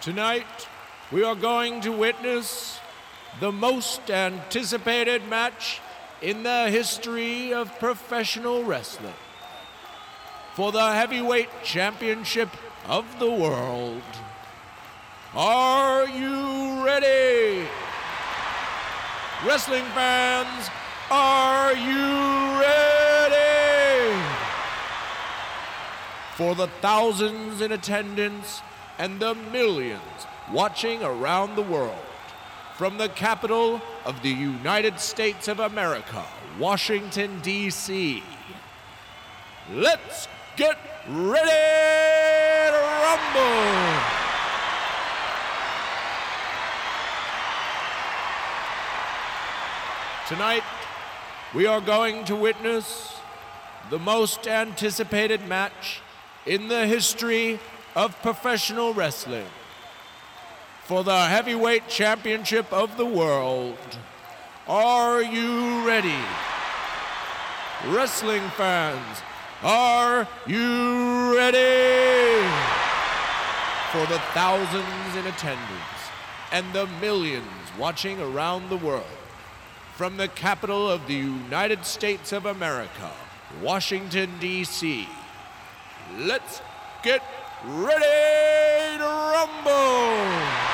Tonight, we are going to witness the most anticipated match in the history of professional wrestling for the heavyweight championship of the world. Are you ready? Wrestling fans, are you ready? For the thousands in attendance and the millions watching around the world, from the capital of the United States of America, Washington, D.C., let's get ready to rumble! Tonight, we are going to witness the most anticipated match in the history of professional wrestling for the heavyweight championship of the world. Are you ready? Wrestling fans, are you ready? For the thousands in attendance and the millions watching around the world, from the capital of the United States of America, Washington, D.C., let's get ready to rumble!